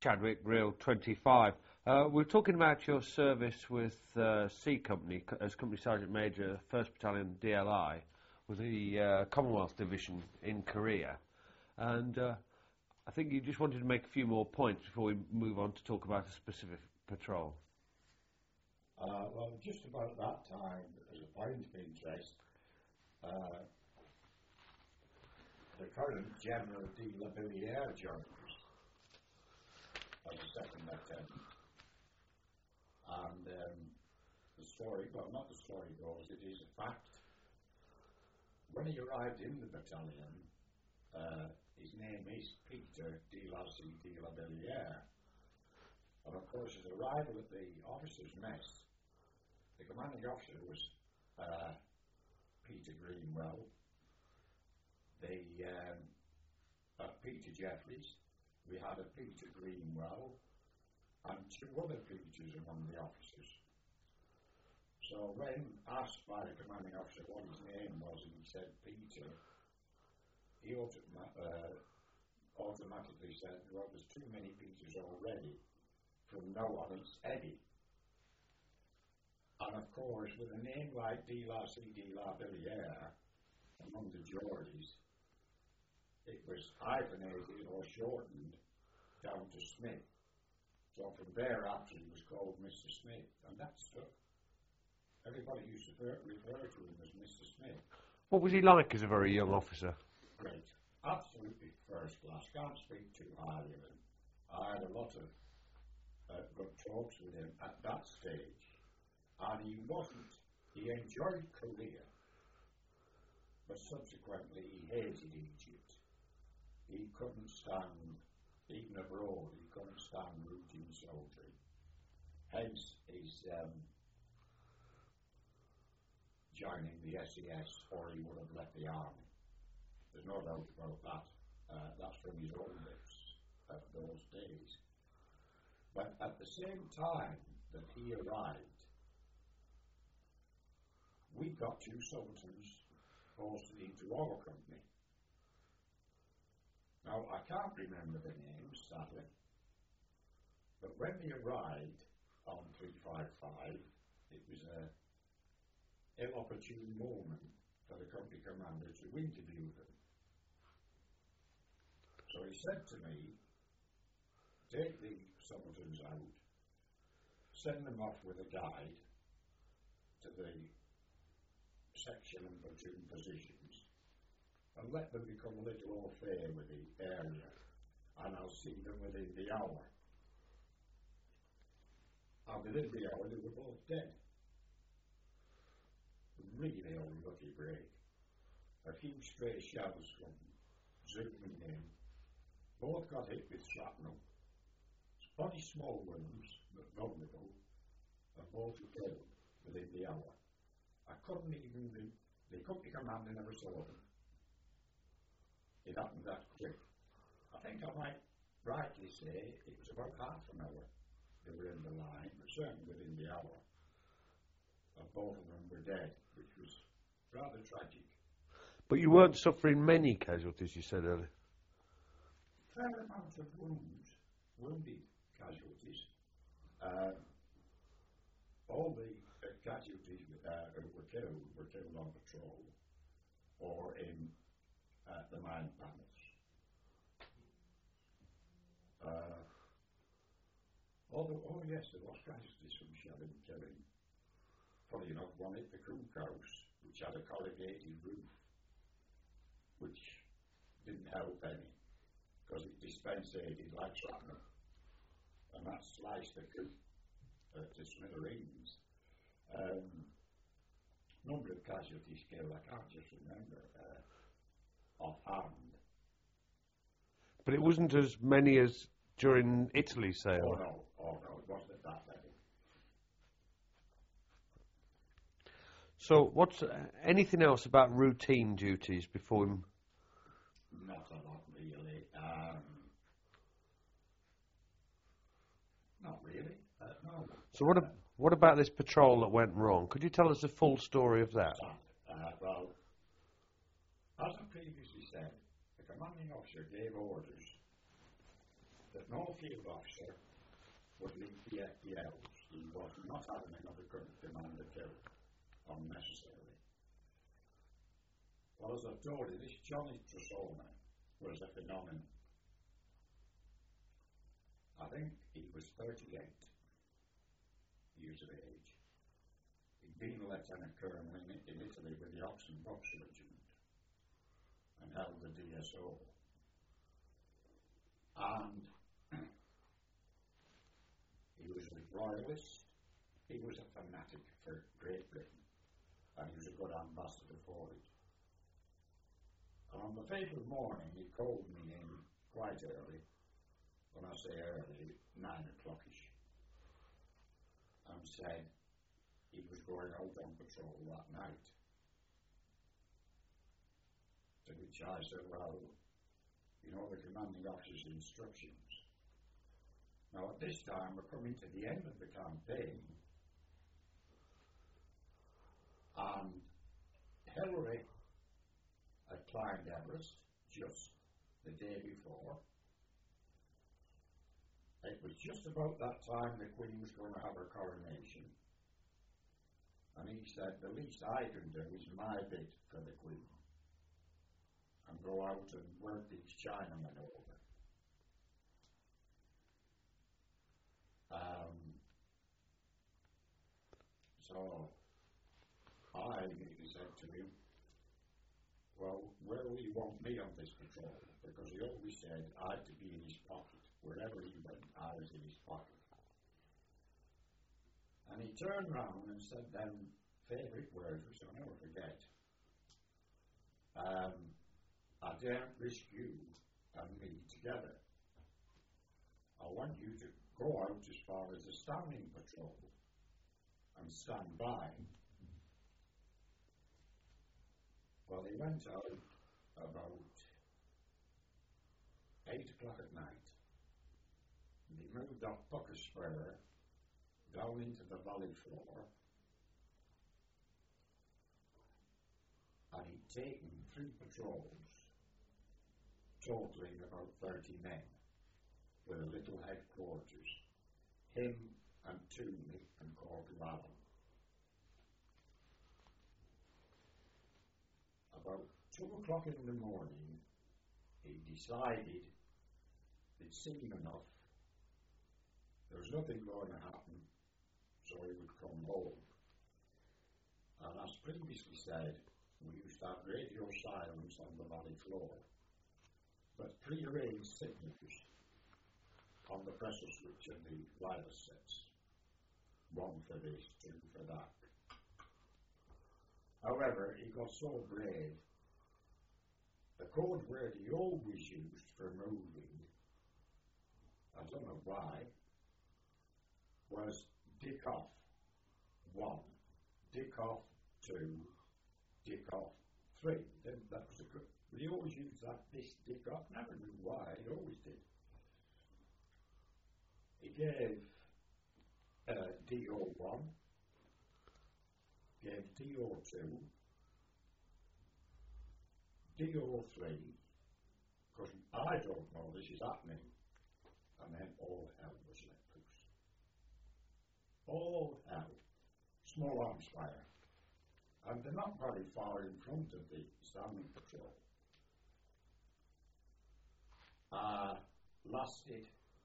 Chadwick, Real 25. We're talking about your service with C Company as Company Sergeant Major, 1st Battalion DLI, with the Commonwealth Division in Korea. And I think you just wanted to make a few more points before we move on to talk about a specific patrol. Well, just about that time, as a point of interest, the current General de la Villiers joined us as a second lieutenant. And the story, well, not the story goes, it is a fact. When he arrived in the battalion, his name is Peter de la Villiers. And of course, his arrival at the officers' mess, the commanding officer was Peter Greenwell, Peter Jeffries. We had a Peter Greenwell and two other Peters among the officers. So when asked by the commanding officer what his name was and he said Peter, he automatically said, well, there's too many Peters already. From now on it's Eddie. And of course, with a name like de la Villiers among the Geordies, it was hyphenated or shortened down to Smith. So from thereafter he was called Mr. Smith, and that stuck. Everybody used to refer to him as Mr. Smith. What was he like as a very young officer? Great. Absolutely first class. Can't speak too highly of him. I had a lot of good talks with him at that stage. And he enjoyed Korea, but subsequently he hated Egypt. He couldn't stand, even abroad, he couldn't stand routine soldiering. Hence his joining the SES, or he would have left the army. There's no doubt about that. That's from his own lips of those days. But at the same time that he arrived, we got two subalterns posted into our company. Now, I can't remember the names, sadly, but when they arrived on 355, it was an ill-opportune moment for the company commander to interview them. So he said to me, take the subalterns out, send them off with a guide to the section and platoon positions, and let them become a little au fait with the area, and I'll see them within the hour. And within the hour they were both dead. Really unlucky break. A few stray shells from zooming in. Both got hit with shrapnel. Very small wounds, but vulnerable, and both were killed within the hour. I couldn't even, the company commander never saw them. It happened that quick. I think I might rightly say it was about half an hour they were in the line, but certainly within the hour. And both of them were dead, which was rather tragic. But you weren't suffering many casualties, you said earlier. Fair amount of wounded casualties. All the casualties who were killed on patrol or in the mine panels. Oh yes, there was casualties from shelling killing. Funny enough, one hit the cook house, which had a corrugated roof, which didn't help any, because it dispensated like shrapnel, and that sliced the cook to smithereens. Number of casualties killed, I can't just remember offhand. But it wasn't as many as during Italy, say? Oh no, it wasn't at that level. So what's anything else about routine duties before him? Not a lot, really. Not really, no. So what about this patrol that went wrong? Could you tell us the full story of that? Well, as I previously said, the commanding officer gave orders that no field officer would leave the FPLs. He was not having another commander killed unnecessarily. Well, as I've told you, this Johnny Trusona was a phenomenon. I think he was 38 years of age. He'd been a lieutenant colonel in Italy with the Ox and Bucks Regiment and held the DSO. And he was a royalist. He was a fanatic for Great Britain, and he was a good ambassador for it. And on the fatal morning, he called me in quite early. When I say early, 9 o'clockish, and said he was going out on patrol that night. To which I said, well, you know the commanding officer's instructions. Now at this time we're coming to the end of the campaign, and Hillary had climbed Everest just the day before. It was just about that time the Queen was going to have her coronation. And he said, the least I can do is my bit for the Queen. And go out and work these Chinamen over. So I immediately said to him, well, where will he want me on this patrol? Because he always said I had to be in his pocket. Wherever he went, I was in his pocket. And he turned round and said them favourite words, which I'll never forget. I daren't risk you and me together. I want you to go out as far as the standing patrol and stand by. Well, he went out about 8 o'clock at night. And he moved off Pucker Spur down into the valley floor, and he'd taken 3 patrols, totaling about 30 men, with a little headquarters, him and Toomey and Corporal Allen. About 2 o'clock in the morning, he decided it'd seen enough. There was nothing going to happen, so he would come home. And as previously said, we used to have radio silence on the valley floor, but prearranged signatures on the pressure switch of the wireless sets. 1 for this, 2 for that. However, he got so brave, the code word he always used for moving, I don't know why, was dick off 1, dick off 2, dick off 3. Then that was a good. But he always used that, this dick off, never knew why, he always did. He gave DO1, gave DO2, DO3, because I don't know this is happening, and then all hell was let loose. All hell. Small arms fire. And they're not very far in front of the standing patrol. Lasted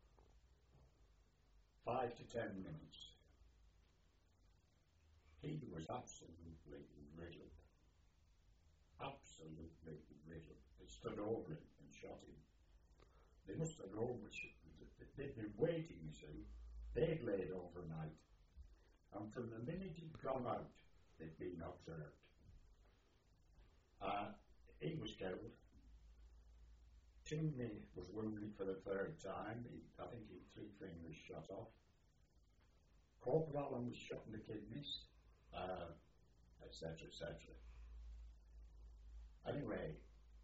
5 to 10 minutes. He was absolutely riddled. Absolutely riddled. They stood over him and shot him. They must have known they'd been waiting, you see. They'd laid overnight. And from the minute he'd gone out, they'd been observed. He was killed. Toomey was wounded for the 3rd time. I think he had 3 fingers shot off. Corporal Allen was shot in the kidneys, etc., etc. Anyway,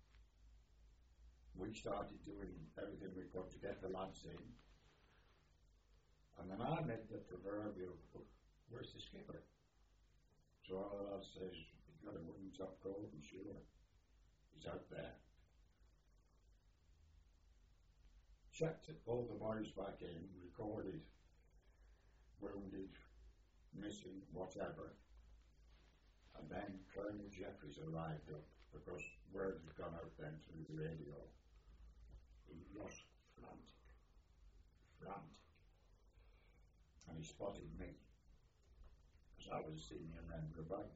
we started doing everything we could to get the lads in. And then I made the proverbial, where's the skipper? So our lad says, he's got a wooden top coat, I'm sure. He's out there. checked all the boys back in, recorded wounded, missing, whatever. And then Colonel Jeffries arrived up because word had gone out then through the radio. He was frantic. And he spotted me because I was a senior member about.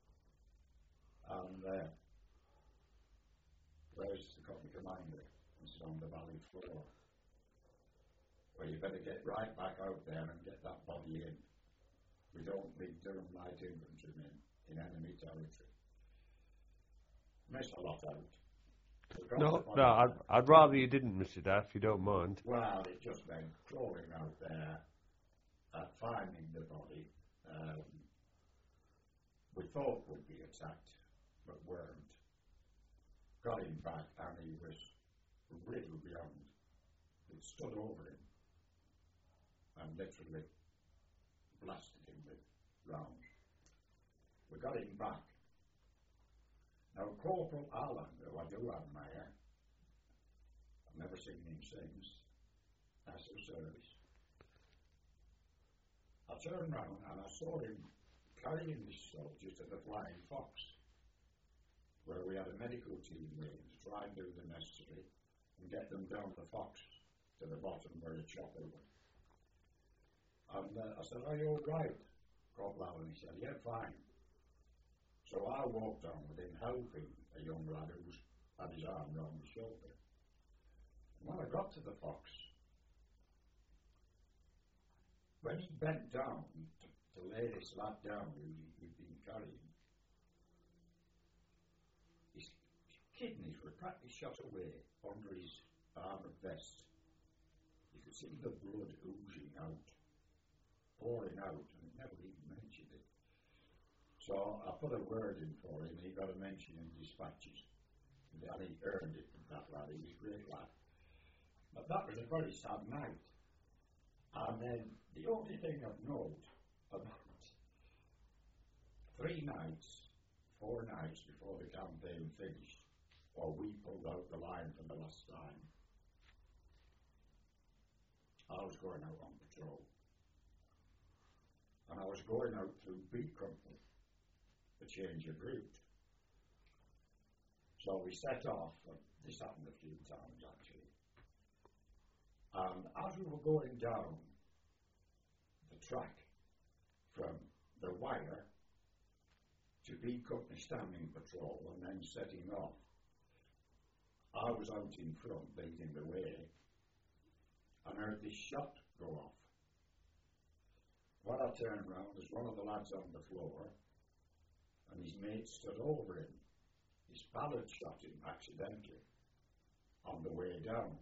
And where's the company commander? He's on the valley floor. Well, you better get right back out there and get that body in. We don't leave Durham Light Infantrymen in enemy territory. Miss a lot out. No, I'd rather you didn't, Mr. Daff, if you don't mind. Well, it just meant crawling out there, finding the body. We thought we'd be attacked, but weren't. Got him back, and he was riddled beyond. It stood over him and literally blasted him with rounds. We got him back. Now, Corporal Allen, who I do admire, I've never seen him since, that's the service. I turned round and I saw him carrying this soldier to the Flying Fox, where we had a medical team waiting to try and do the necessary and get them down the Fox to the bottom where the chopper was. And I said, "Are you all right, Corporal Allen?" He said, "Yeah, fine." So I walked on with him, helping a young lad who had his arm round his shoulder. And when I got to the Fox, when he bent down to lay this lad down who'd been carrying, his kidneys were practically shot away under his armoured vest. You could see the blood oozing out, pouring out, and he never even mentioned it. So I put a word in for him, and he got a mention in dispatches. And he earned it, that lad. He was a great lad. But that was a very sad night. And then the only thing of note about 4 nights before the campaign finished, or we pulled out the line for the last time, I was going out on patrol. And I was going out through B Company, a change of route. So we set off, and this happened a few times actually. And as we were going down the track from the wire to B Company standing patrol and then setting off, I was out in front leading the way and heard this shot go off. When I turned round, there's one of the lads on the floor and his mate stood over him. His pal had shot him accidentally on the way down.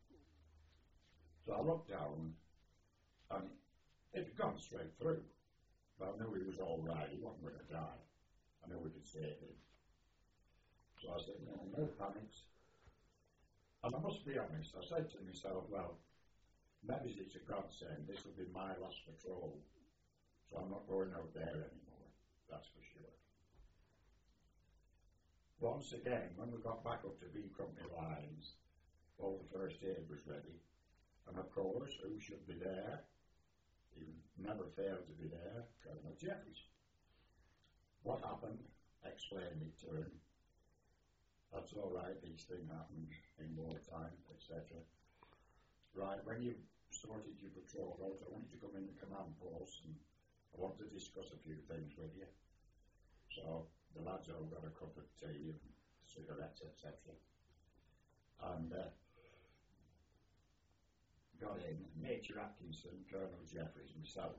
So I looked down and it had gone straight through. But I knew he was all right, he wasn't going to die. I knew we could save him. So I said, no panics. And I must be honest, I said to myself, well, maybe it's a godsend, this will be my last patrol. So I'm not going out there anymore, that's for sure. Once again, when we got back up to B Company lines, all the first aid was ready. And of course, who should be there? He never failed to be there, Colonel Jeffries. What happened? Explained it to him. That's all right, these things happen in wartime, etc. Right, when you've sorted your patrol out, I want you to come in the command post and I want to discuss a few things with you. So the lads all got a cup of tea and cigarettes, etc. And got in Major Atkinson, Colonel Jeffries, myself.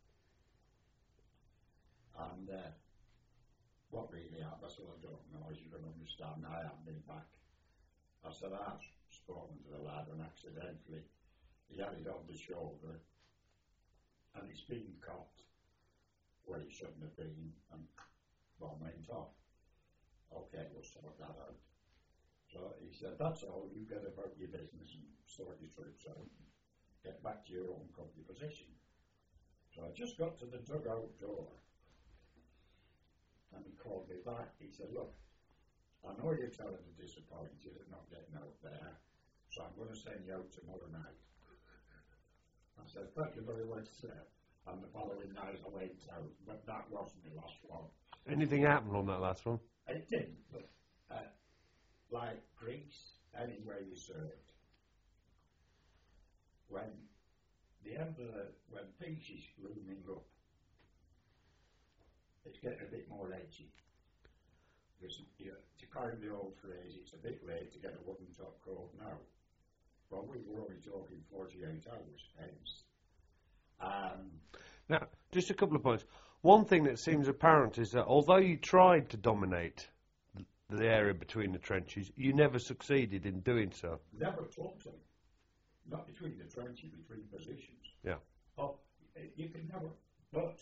And what really happened, I said, I don't know, as you can understand, I haven't been back. I said, I've spoken to the lad and accidentally he had it on the shoulder and it's been caught where it shouldn't have been and one went off. Okay, we'll sort that out. So he said, that's all, you get about your business and sort your troops out and get back to your own company position. So I just got to the dugout door and he called me back. He said, look, I know you're terribly disappointed at not getting out there, so I'm going to send you out tomorrow night. I said, thank you very much, sir. And the following night I went out, but that wasn't the last one. Anything happened on that last one? It didn't, but like Greece, anywhere you served, when peace is looming up, it's getting a bit more edgy. Because, to coin the old phrase, it's a bit late to get a wooden top coat now. Well, we were only talking 48 hours, hence. Now, just a couple of points. One thing that seems apparent is that although you tried to dominate the area between the trenches, you never succeeded in doing so. Never totally. Not between the trenches, between positions. Yeah. Oh, you can never, but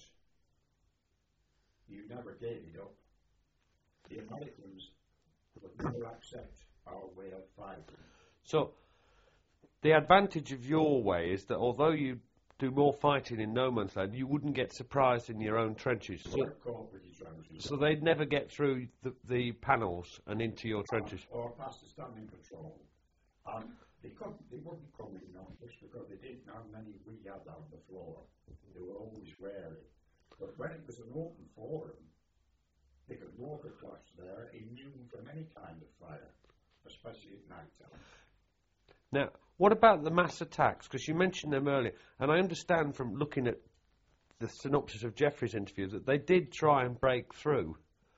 you never gave it up. The Americans would never accept our way of fighting. So, the advantage of your way is that although you do more fighting in no man's land, you wouldn't get surprised in your own trenches. So they'd never get through the panels and into your trenches. Or past the standing patrol. And they wouldn't come in on us because they didn't know how many we had on the floor. They were always wary. But when it was an open forum, they could walk across there immune from any kind of fire, especially at night time. Now, what about the mass attacks? Because you mentioned them earlier, and I understand from looking at the synopsis of Jeffrey's interview that they did try and break through.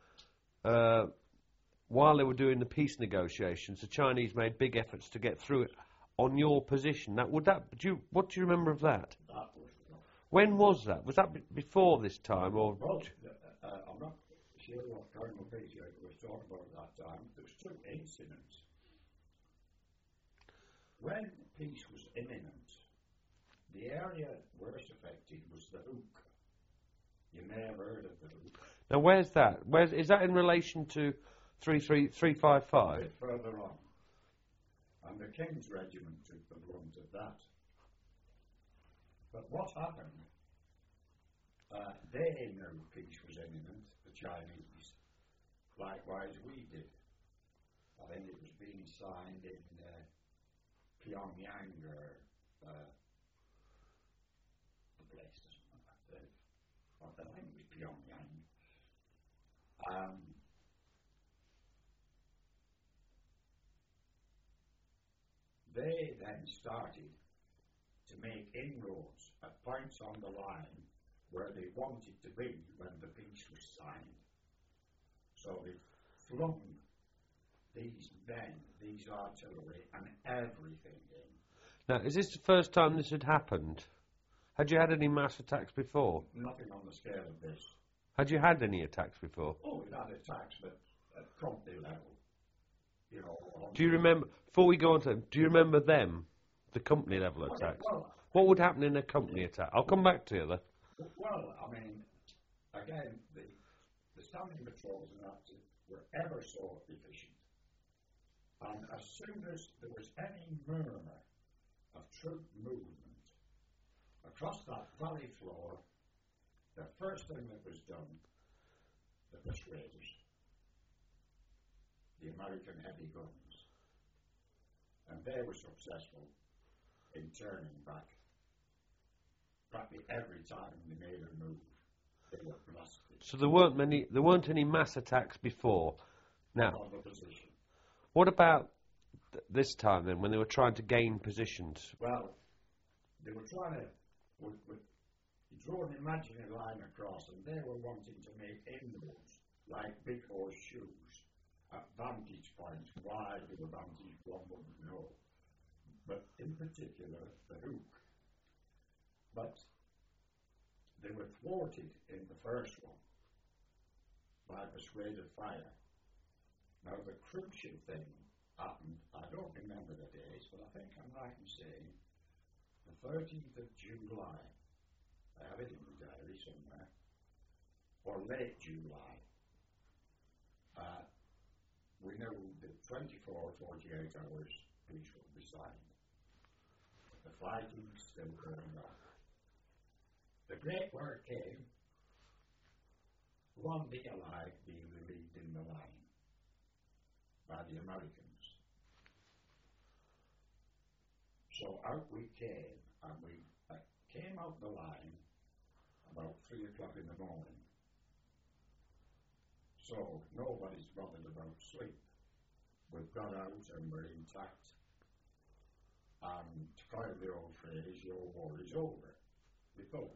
While they were doing the peace negotiations, the Chinese made big efforts to get through it on your position. Now, what do you remember of that? That was when was that? Was that before this time, or? Well, I'm not sure what Colonel Peter was talking about at that time. There was two incidents. When peace was imminent, the area worst affected was the Hook. You may have heard of the Hook. Now, where's that? Is that in relation to 355? A bit further on. And the King's Regiment took the brunt of that. But what happened? They knew peace was imminent, the Chinese. Likewise, we did. I think it was being signed in Pyongyang or the place doesn't matter. I think it was Pyongyang. They then started to make inroads at points on the line where they wanted to be when the peace was signed. So they flung these men, these artillery and everything in. Now, is this the first time this had happened? Had you had any mass attacks before? Nothing on the scale of this. Had you had any attacks before? Oh, we had attacks, but at company level. You know. Do you remember, before we go on to them, do you remember them, the company level attacks? Well, what would happen in a company attack? I'll come back to you though. Well, I mean, again, the standing patrols and that were ever so efficient. And as soon as there was any murmur of troop movement across that valley floor, the first thing that was done, the persuaders, the American heavy guns, and they were successful in turning back. Practically every time they made a move, they were blasted. So there weren't any mass attacks before. Now, On the position. What about this time then, when they were trying to gain positions? Well, they were trying to draw an imaginary line across, and they were wanting to make inroads like big horseshoes at vantage points. Why they were vantage, one wouldn't know. But in particular, the Hook. But they were thwarted in the first one by persuaded fire. Now, the crucial thing happened, I don't remember the days, but I think I'm right in saying the 13th of July. I have it in my diary somewhere, or late July. We know that 24 or 48 hours peace will be signed. The fighting is still going on. The great word came, one DLI being relieved in the line by the Americans. So out we came, and we came out the line about 3 o'clock in the morning. So nobody's bothered about sleep. We've got out and we're intact. And to coin the old phrase, your war is over. We thought.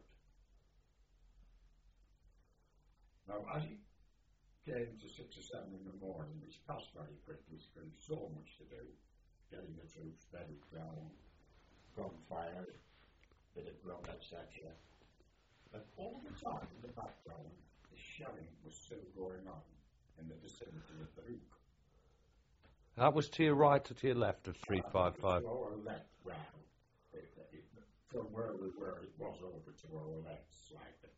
Now, as it came to 6 or 7 in the morning, which passed very quickly because there was so much to do, getting the troops bedded down, gunfire, bit of grub, etc. But all the time in the background, the shelling was still going on in the vicinity of the Rook. That was to your right or to your left of 355? To our left, well, from where we were, it was over to our left slightly.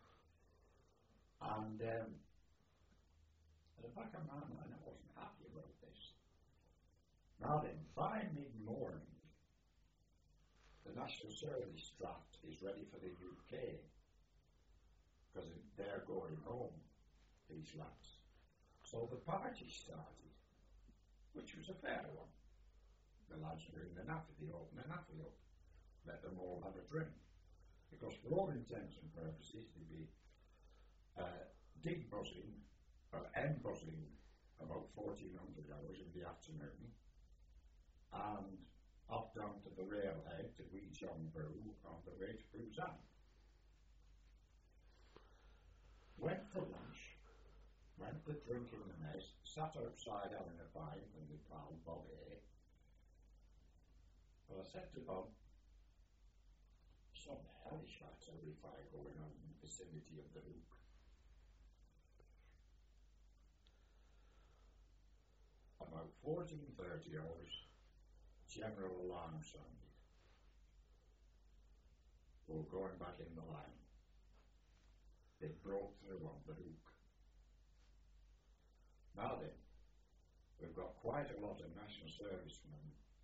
And at the back of my mind, I wasn't happy about this. Now then, by mid-morning, the National Service draft is ready for the UK, because they're going home, these lads. So the party started, which was a fair one. The lads were in the naffy, they opened the naffy up, let them all have a drink. Because for all intents and purposes, they'd be dig buzzing, or end buzzing, about 1400 hours in the afternoon, and up down to the railhead to Weijiangbru on the way to Busan. Went for lunch, went to drink in the mess, sat outside having a pint with my pal Bob A. Well, I said to Bob, some hellish artillery fire going on in the vicinity of the Rook. About 14:30 hours, general alarm sounded. We were going back in the line. They broke through on the Rook. Now then, we've got quite a lot of national servicemen,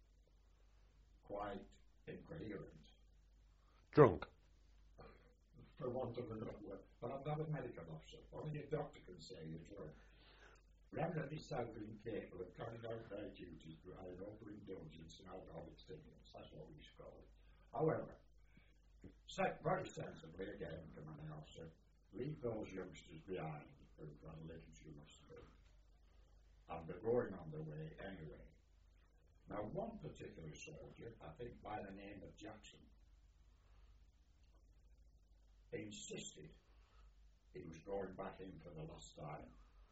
quite incoherent. Drunk? For want of another word. But I'm not a medical officer. Only a doctor can say you're drunk. Remnant South incapable of carrying out their duties behind overindulgence and alcoholic stimulants. That's what we used to call it. However, very sensibly again, commanding officer, leave those youngsters behind who've got a little too much to do. And they're going on their way anyway. Now, one particular soldier, I think by the name of Jackson, insisted he was going back in for the last time.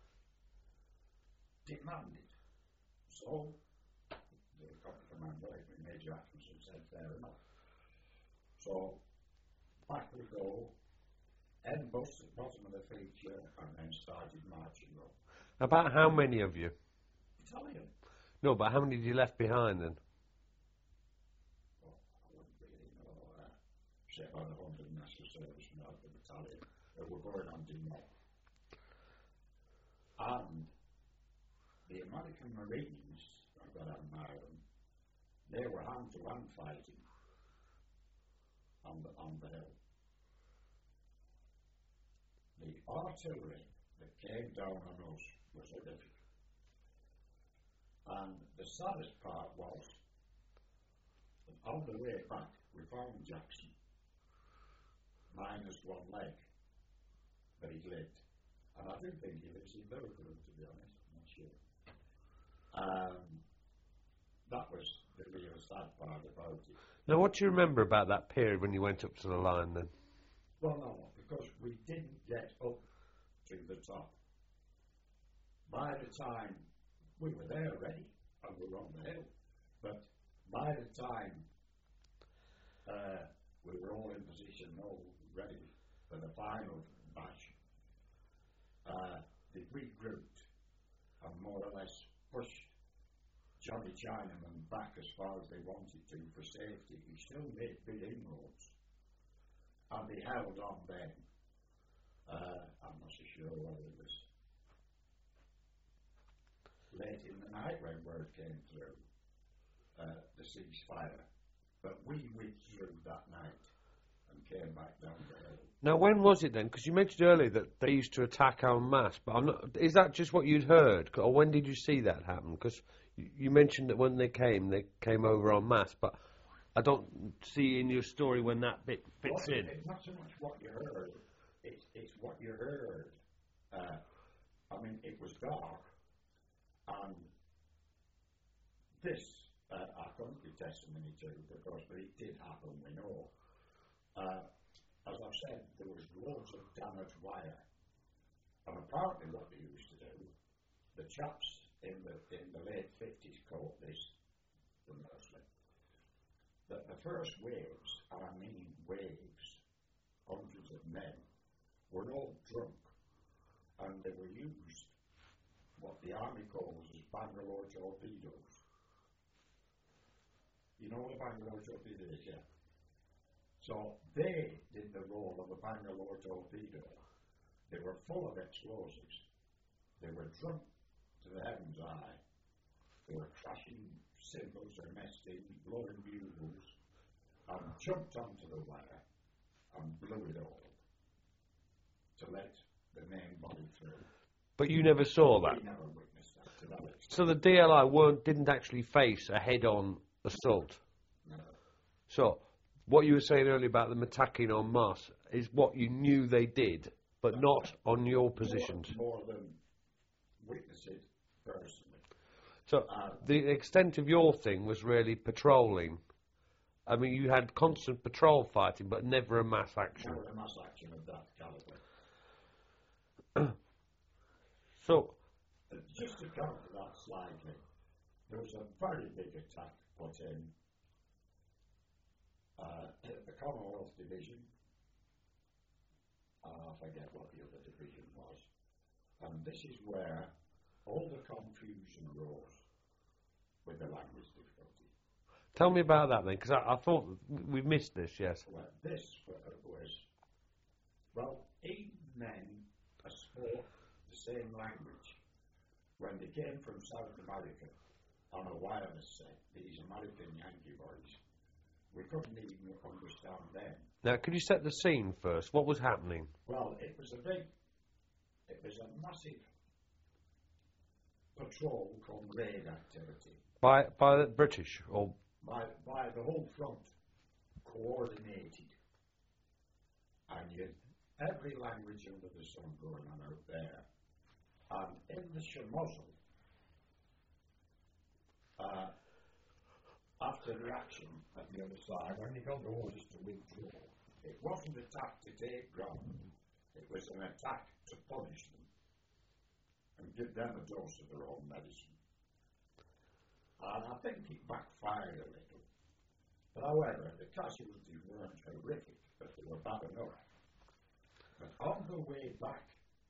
Demanded. So, the company commander, Major Atkinson, said fair enough. So, back we go, end bus at the bottom of the feature, and then started marching up. About how many of you? Italian. No, but how many did you left behind then? Well, I wouldn't really know, say about 100 national servicemen out of the battalion that were going on Dinant. And the American Marines, I've got to admire them, they were hand-to-hand fighting on the hill. The artillery that came down on us was horrific. And the saddest part was that on the way back we found Jackson, minus one leg, but he lived. And I do think he lives in Liverpool, to be honest, I'm not sure. That was the real sad part about it. Now, what do you remember about that period when you went up to the line then? Well, no, because we didn't get up to the top. By the time we were there ready, and we were on the hill, but by the time we were all in position, all ready for the final bash, they regrouped and more or less pushed Johnny Chinaman back as far as they wanted to for safety. He still made big inroads, and they held on then. I'm not so sure whether it was late in the night when word came through, the ceasefire, but we withdrew that night and came back down the hill. Now, when was it then? Because you mentioned earlier that they used to attack en masse, but is that just what you'd heard, or when did you see that happen? Because you mentioned that when they came over en masse, but I don't see in your story when that bit fits Well, in. it's not so much what you heard, it's what you heard. I mean, it was dark, and this, I couldn't give testimony to, because it did happen, we know. As I've said, there was loads of damaged wire, and apparently what they used to do, the chaps in the late 50s caught this, mostly, that the first waves, and I mean waves, hundreds of men, were all drunk, and they were used what the army calls as Bangalore torpedoes. You know what a Bangalore torpedo is, yeah? So they did the role of a Bangalore torpedo. They were full of explosives. They were drunk to the heaven's eye. They were crashing cymbals or nesting, blowing bugles, and jumped onto the wire and blew it all to let the main body through. But you never saw that. We never witnessed that to that extent. So the DLI didn't actually face a head-on assault. No. So what you were saying earlier about them attacking en masse is what you knew they did, but not on your positions. More than witness it personally. So the extent of your thing was really patrolling. I mean, you had constant patrol fighting, but never a mass action. Never a mass action of that calibre. So, Just to counter that slightly, there was a very big attack put in the Commonwealth Division. I forget what the other division was. And this is where all the confusion arose with the language difficulty. tell me about that then, because I thought we missed this, yes. Well, this was, well, even men spoke the same language when they came from South America on a wireless set, these American Yankee boys. We couldn't even understand them. Now, could you set the scene first? What was happening? Well, it was a massive patrol come raid activity. By the British, or By the whole front, coordinated. And you had every language under the sun going on out there. And in the Shamozzle, after the action at the other side, when they got the orders to withdraw, it wasn't an attack to take ground, it was an attack to punish them and give them a dose of their own medicine. And I think it backfired a little. But however, the casualties weren't horrific, but they were bad enough. But on the way back,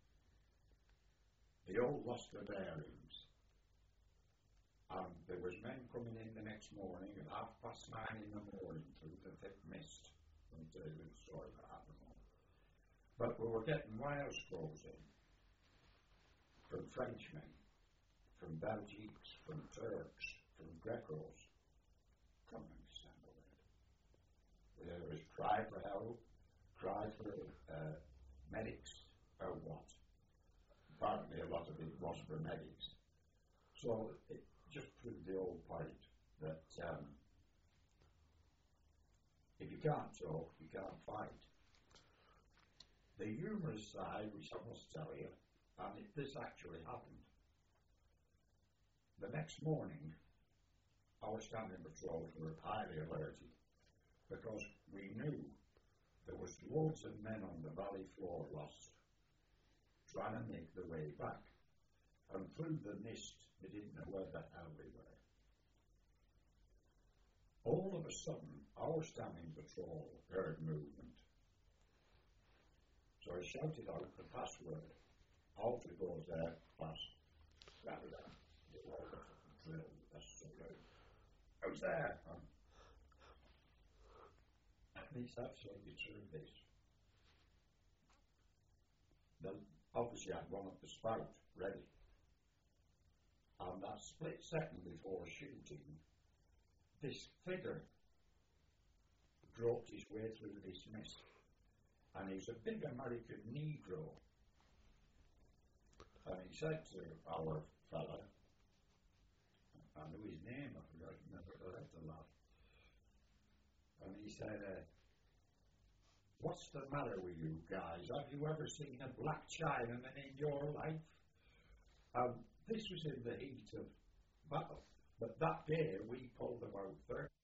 they all lost their bearings. And there was men coming in the next morning at 9:30 in the morning through the thick mist until they saw it happen. But we were getting wire scrolls in from Frenchmen, from Belgians, from Turks, from Grecos. Come and assemble it. There was cry for help, cry for medics, or what? Apparently a lot of it was for medics. So it just proved the old point that if you can't talk, you can't fight. The humorous side, which I must tell you, and this actually happened. The next morning, our standing patrols were highly alerted because we knew there was loads of men on the valley floor lost, trying to make their way back. And through the mist, they didn't know where the hell they were. All of a sudden, our standing patrol heard movement. So I shouted out the password. Alter goes there, pass. Grab it down. They were all the fucking drill. That's so good. Who's there? And it's absolutely true, this. They obviously had one at the spout ready. And that split second before shooting, this figure groped his way through this mist. And he's a big American Negro. And he said to our fella, I knew his name, I forgot, never left the laugh. he said, "What's the matter with you guys? Have you ever seen a black Chinaman in your life?" This was in the heat of battle. But that day we pulled about 30